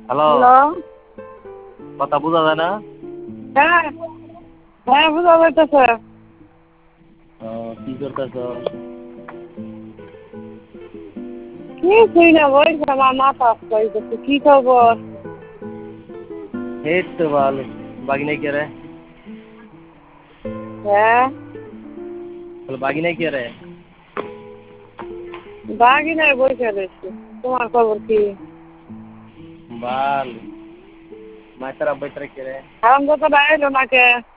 Hello, hello. কথা বোঝা যায় না? হ্যাঁ, হ্যাঁ বোঝা যাইতেছে। কি করতেছো? কিছুই না, বলছি আমার মাথা আসতে কি খবর? এই তো ভালো। বাগিনা কে রে? হ্যাঁ, বাগিনা কে রে? বাগি নাই, বসে রয়েছি। তোমার খবর কি? ভালো। মাইতারা বৈতারা কে রে? হারাম দাদা এলো নাকে?